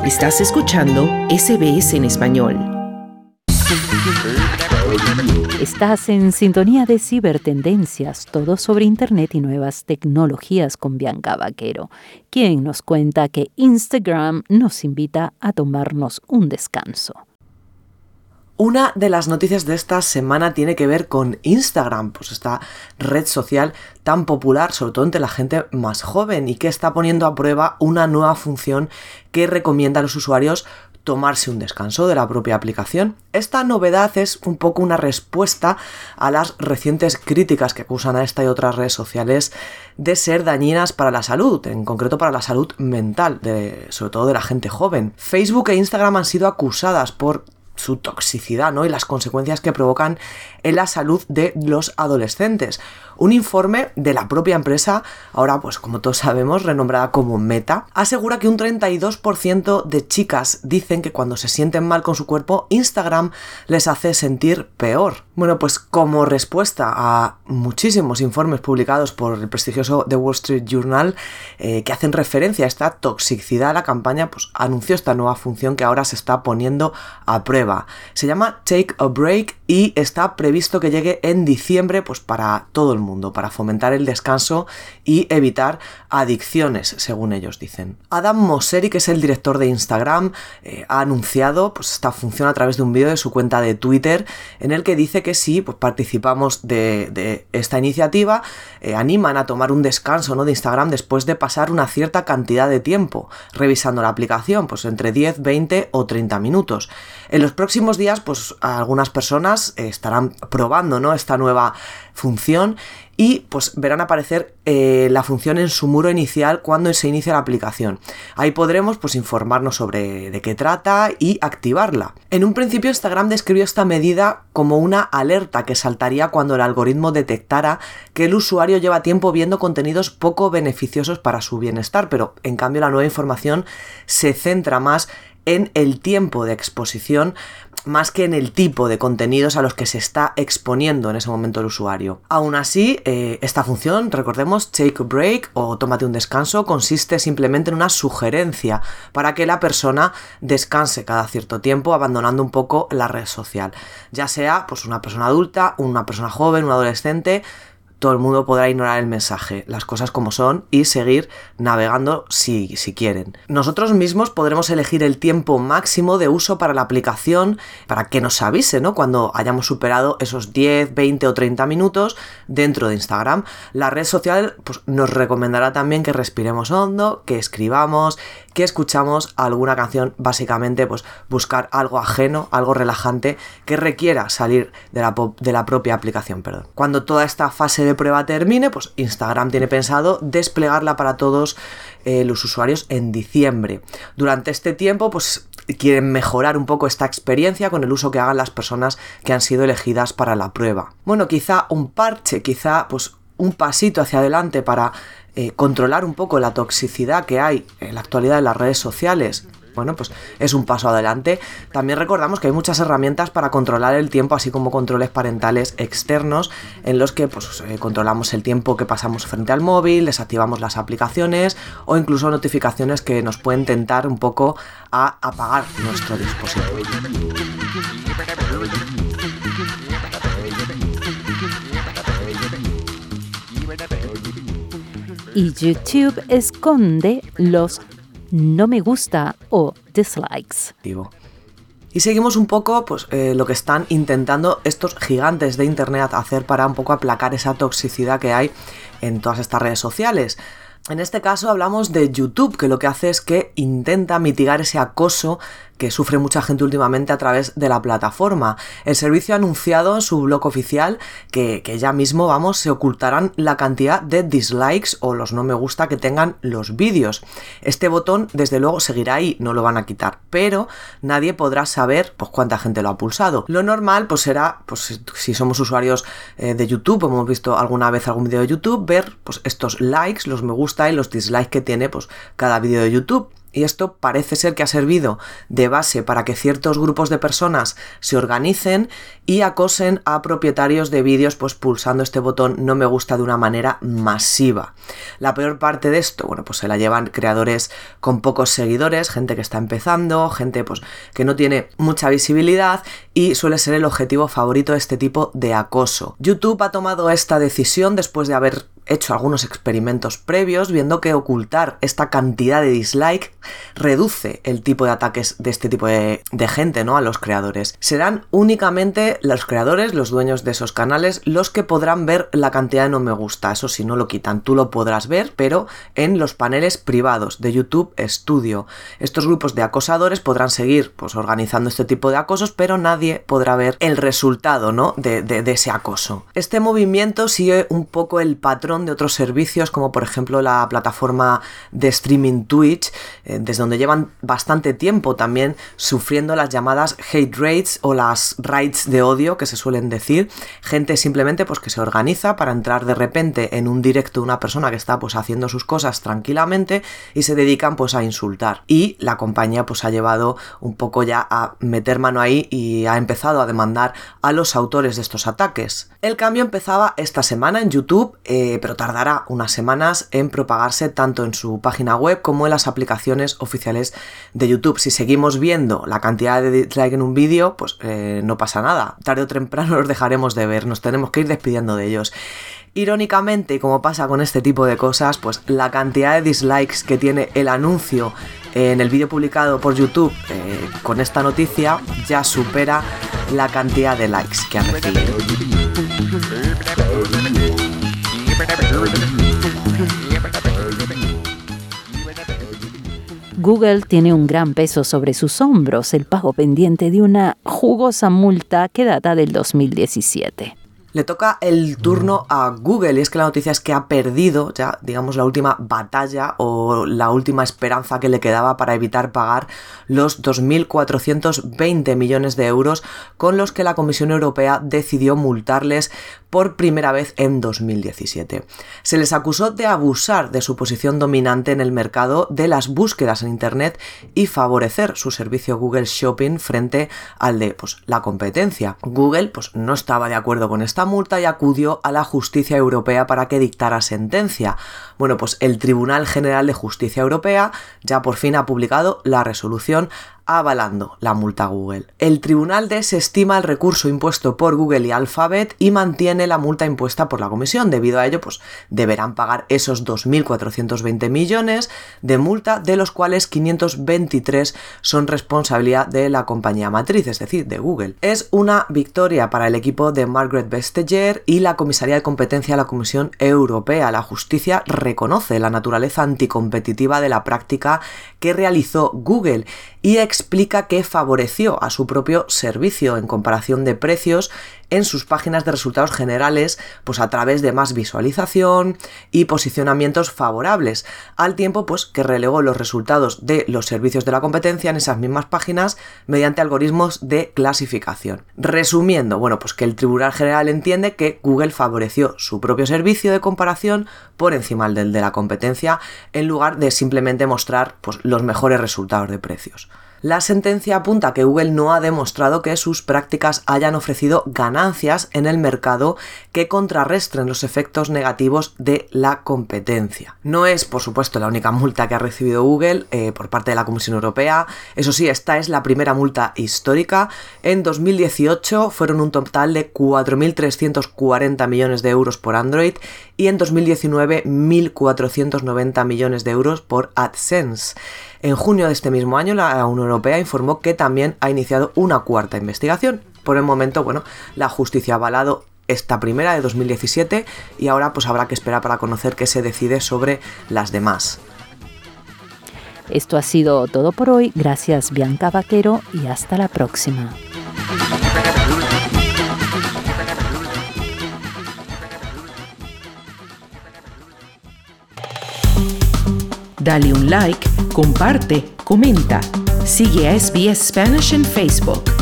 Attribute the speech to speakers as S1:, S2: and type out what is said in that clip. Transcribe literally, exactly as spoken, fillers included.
S1: Estás escuchando S B S en español.
S2: Estás en sintonía de Cibertendencias, todo sobre Internet y nuevas tecnologías con Bianca Vaquero, quien nos cuenta que Instagram nos invita a tomarnos un descanso.
S3: Una de las noticias de esta semana tiene que ver con Instagram, pues esta red social tan popular, sobre todo entre la gente más joven, y que está poniendo a prueba una nueva función que recomienda a los usuarios tomarse un descanso de la propia aplicación. Esta novedad es un poco una respuesta a las recientes críticas que acusan a esta y otras redes sociales de ser dañinas para la salud, en concreto para la salud mental, de, sobre todo de la gente joven. Facebook e Instagram han sido acusadas por su toxicidad, ¿no? Y las consecuencias que provocan en la salud de los adolescentes. Un informe de la propia empresa, ahora pues como todos sabemos, renombrada como Meta, asegura que un treinta y dos por ciento de chicas dicen que cuando se sienten mal con su cuerpo, Instagram les hace sentir peor. Bueno, pues como respuesta a muchísimos informes publicados por el prestigioso The Wall Street Journal eh, que hacen referencia a esta toxicidad, la campaña pues anunció esta nueva función que ahora se está poniendo a prueba. Se llama Take a Break y está previsto que llegue en diciembre pues para todo el mundo, para fomentar el descanso y evitar adicciones, según ellos dicen. Adam Mosseri, que es el director de Instagram, eh, ha anunciado pues esta función a través de un vídeo de su cuenta de Twitter, en el que dice que si pues, participamos de, de esta iniciativa, eh, animan a tomar un descanso, ¿no?, de Instagram después de pasar una cierta cantidad de tiempo revisando la aplicación, pues entre diez, veinte o treinta minutos. En los próximos días, pues algunas personas eh, estarán probando, ¿no?, esta nueva función y pues verán aparecer eh, la función en su muro inicial cuando se inicia la aplicación. Ahí podremos pues informarnos sobre de qué trata y activarla. En un principio Instagram describió esta medida como una alerta que saltaría cuando el algoritmo detectara que el usuario lleva tiempo viendo contenidos poco beneficiosos para su bienestar, pero en cambio la nueva información se centra más en el tiempo de exposición más que en el tipo de contenidos a los que se está exponiendo en ese momento el usuario. Aún así, eh, esta función, recordemos, Take a Break o tómate un descanso, consiste simplemente en una sugerencia para que la persona descanse cada cierto tiempo, abandonando un poco la red social. Ya sea pues una persona adulta, una persona joven, un adolescente, todo el mundo podrá ignorar el mensaje, las cosas como son, y seguir navegando si, si quieren. Nosotros mismos podremos elegir el tiempo máximo de uso para la aplicación para que nos avise, ¿no?, cuando hayamos superado esos diez, veinte o treinta minutos dentro de Instagram. La red social pues, nos recomendará también que respiremos hondo, que escribamos, que escuchamos alguna canción, básicamente pues buscar algo ajeno, algo relajante que requiera salir de la, de la propia aplicación. Perdón. Cuando toda esta fase de prueba termine, pues Instagram tiene pensado desplegarla para todos eh, los usuarios en diciembre. Durante este tiempo, pues quieren mejorar un poco esta experiencia con el uso que hagan las personas que han sido elegidas para la prueba. Bueno, quizá un parche, quizá pues un pasito hacia adelante para eh, controlar un poco la toxicidad que hay en la actualidad en las redes sociales. Bueno, pues es un paso adelante. También recordamos que hay muchas herramientas para controlar el tiempo, así como controles parentales externos en los que pues, eh, controlamos el tiempo que pasamos frente al móvil, desactivamos las aplicaciones o incluso notificaciones que nos pueden tentar un poco a apagar nuestro dispositivo.
S2: Y YouTube esconde los no me gusta o dislikes.
S3: Y seguimos un poco pues, eh, lo que están intentando estos gigantes de internet hacer para un poco aplacar esa toxicidad que hay en todas estas redes sociales. En este caso hablamos de YouTube, que lo que hace es que intenta mitigar ese acoso que sufre mucha gente últimamente a través de la plataforma. El servicio ha anunciado en su blog oficial que, que ya mismo, vamos, se ocultarán la cantidad de dislikes o los no me gusta que tengan los vídeos. Este botón, desde luego, seguirá ahí, no lo van a quitar, pero nadie podrá saber pues cuánta gente lo ha pulsado. Lo normal pues será, pues si somos usuarios eh, de YouTube, o hemos visto alguna vez algún vídeo de YouTube, ver pues estos likes, los me gusta y los dislikes que tiene pues cada vídeo de YouTube. y esto parece ser que ha servido de base para que ciertos grupos de personas se organicen y acosen a propietarios de vídeos pues pulsando este botón no me gusta de una manera masiva. La peor parte de esto, bueno, pues se la llevan creadores con pocos seguidores, gente que está empezando, gente pues que no tiene mucha visibilidad y suele ser el objetivo favorito de este tipo de acoso. YouTube ha tomado esta decisión después de haber hecho algunos experimentos previos, viendo que ocultar esta cantidad de dislike reduce el tipo de ataques de este tipo de, de gente, ¿no?, a los creadores. Serán únicamente los creadores, los dueños de esos canales, los que podrán ver la cantidad de no me gusta. Eso sí, no lo quitan, tú lo podrás ver, pero en los paneles privados de YouTube Studio. Estos grupos de acosadores podrán seguir pues organizando este tipo de acosos, pero nadie podrá ver el resultado, ¿no?, de, de, de ese acoso. Este movimiento sigue un poco el patrón de otros servicios, como por ejemplo la plataforma de streaming Twitch, eh, desde donde llevan bastante tiempo también sufriendo las llamadas hate raids o las raids de odio que se suelen decir. Gente simplemente pues que se organiza para entrar de repente en un directo de una persona que está pues haciendo sus cosas tranquilamente y se dedican pues a insultar. Y la compañía pues ha llevado un poco ya a meter mano ahí y ha empezado a demandar a los autores de estos ataques. El cambio empezaba esta semana en YouTube, eh, pero tardará unas semanas en propagarse tanto en su página web como en las aplicaciones oficiales de YouTube. Si seguimos viendo la cantidad de dislike en un vídeo, pues eh, no pasa nada. Tarde o temprano los dejaremos de ver, nos tenemos que ir despidiendo de ellos. Irónicamente, y como pasa con este tipo de cosas, pues la cantidad de dislikes que tiene el anuncio en el vídeo publicado por YouTube eh, con esta noticia ya supera la cantidad de likes que ha recibido.
S2: Google tiene un gran peso sobre sus hombros, el pago pendiente de una jugosa multa que data del dos mil diecisiete.
S3: Le toca el turno a Google y es que la noticia es que ha perdido ya, digamos, la última batalla o la última esperanza que le quedaba para evitar pagar los dos mil cuatrocientos veinte millones de euros con los que la Comisión Europea decidió multarles por primera vez en dos mil diecisiete. Se les acusó de abusar de su posición dominante en el mercado de las búsquedas en Internet y favorecer su servicio Google Shopping frente al de pues, la competencia. Google pues, no estaba de acuerdo con esta multa y acudió a la justicia europea para que dictara sentencia. Bueno, pues el Tribunal General de Justicia Europea ya por fin ha publicado la resolución avalando la multa a Google. El tribunal desestima el recurso impuesto por Google y Alphabet y mantiene la multa impuesta por la comisión. Debido a ello, pues deberán pagar esos dos mil cuatrocientos veinte millones de multa, de los cuales quinientos veintitrés son responsabilidad de la compañía matriz, es decir, de Google. Es una victoria para el equipo de Margaret Vestager y la Comisaría de Competencia de la Comisión Europea. La justicia reconoce la naturaleza anticompetitiva de la práctica que realizó Google y explica que favoreció a su propio servicio en comparación de precios en sus páginas de resultados generales, pues a través de más visualización y posicionamientos favorables, al tiempo pues que relegó los resultados de los servicios de la competencia en esas mismas páginas mediante algoritmos de clasificación. Resumiendo, bueno, pues que el Tribunal General entiende que Google favoreció su propio servicio de comparación por encima del de la competencia, en lugar de simplemente mostrar pues los mejores resultados de precios. La sentencia apunta que Google no ha demostrado que sus prácticas hayan ofrecido ganancias en el mercado que contrarresten los efectos negativos de la competencia. No es, por supuesto, la única multa que ha recibido Google eh, por parte de la Comisión Europea. Eso sí, esta es la primera multa histórica. En dos mil dieciocho fueron un total de cuatro mil trescientos cuarenta millones de euros por Android y en dos mil diecinueve mil cuatrocientos noventa millones de euros por AdSense. En junio de este mismo año, la Unión Europea informó que también ha iniciado una cuarta investigación. Por el momento, bueno, la justicia ha avalado esta primera de dos mil diecisiete y ahora pues habrá que esperar para conocer qué se decide sobre las demás.
S2: Esto ha sido todo por hoy. Gracias, Bianca Vaquero, y hasta la próxima.
S1: Dale un like, comparte, comenta. Sigue a S B S Spanish en Facebook.